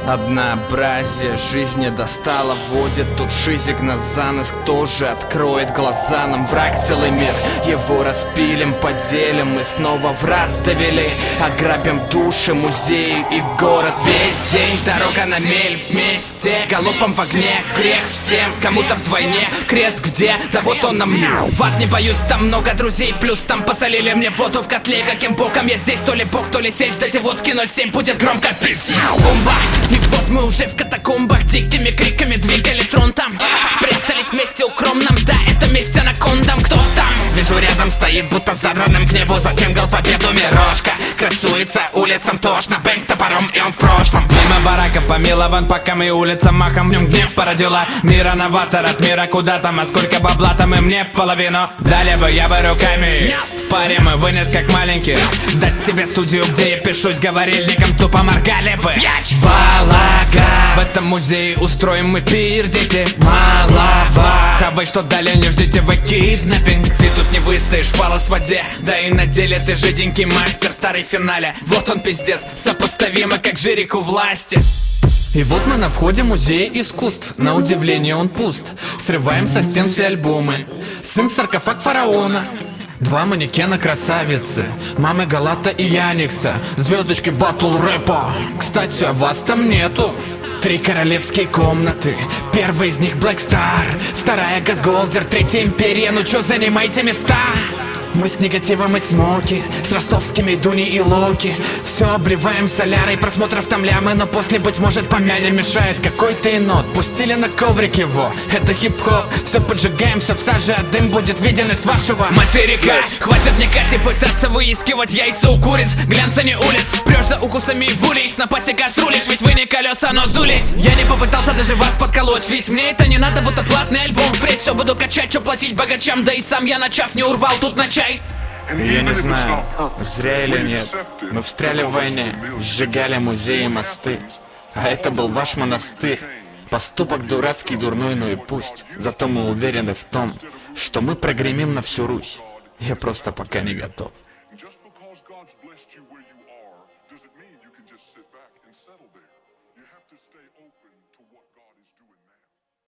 Однообразие жизни достало, водит тут шизик нас за нос. Кто же откроет глаза нам? Враг целый мир, его распилим, поделим и снова в раз довели. Ограбим души, музеи и город весь день. Дорога на мель вместе, галопом в огне. Грех всем, кому-то вдвойне. Крест где? Да вот он на мне. В ад не боюсь, там много друзей. Плюс там посолили мне воду в котле. Каким боком я здесь? То ли бог, то ли сельф. Дайте водки 07, будет громко пиздец. Бомба! И вот мы уже в катакомбах. Дикими криками двигали трон там. Спрятались вместе укромном. Да, это месть анакондам. Кто там? Вижу, рядом стоит, будто задранным к небу. Засингл победу Мирошка. Красуется улицам тошно. Бэнк топором, и он в прошлом. Мимо барака помилован, пока мы улицам махом. В нем гнев породила мира новатор. От мира куда там, а сколько бабла там и мне половину. Дали бы я бы руками. Паре мы вынес как маленький. Дать тебе студию, где я пишусь говорильником. Тупо моргали бы. Балага. В этом музее устроим мы пир, дети. Малова. А вы что далее не ждите, вы киднаппинг. Ты тут не выстоишь, фалос в воде. Да и на деле ты жиденький мастер. Старый в финале, вот он пиздец. Сопоставимо как Жирик у власти. И вот мы на входе музея искусств. На удивление он пуст. Срываем со стен все альбомы. Сын в саркофаг фараона. Два манекена красавицы. Мамы Галата и Яникса. Звездочки батл рэпа. Кстати, а вас там нету. 3 королевские комнаты. Первая из них Black Star. Вторая Газголдер. Третья Империя. Ну чё, занимайте места. Мы с негативом и смоки, с ростовскими Дуни и Локи. Все обливаем солярой, просмотров там лямы. Но после, быть может, помяли мешает какой-то енот. Пустили на коврик его, это хип-хоп. Все поджигаем, все в саже, а дым будет виден из вашего материка. Хватит вникать и пытаться выискивать яйца у куриц. Глянца не улиц, прешь за укусами в улиц. На пасека срулишь, ведь вы не колеса, но сдулись. Я не попытался даже вас подколоть, ведь мне это не надо, будто платный альбом. Впредь все буду качать, что платить богачам. Да и сам я, начав, не урвал тут на чай. Я не знаю, зря или нет. Мы встряли в войне, сжигали музеи и мосты. А это был ваш монастырь. Поступок дурацкий, дурной, ну и пусть. Зато мы уверены в том, что мы прогремим на всю Русь. Я просто пока не готов. Doesn't mean you can just sit back and settle there. You have to stay open to what God is doing now.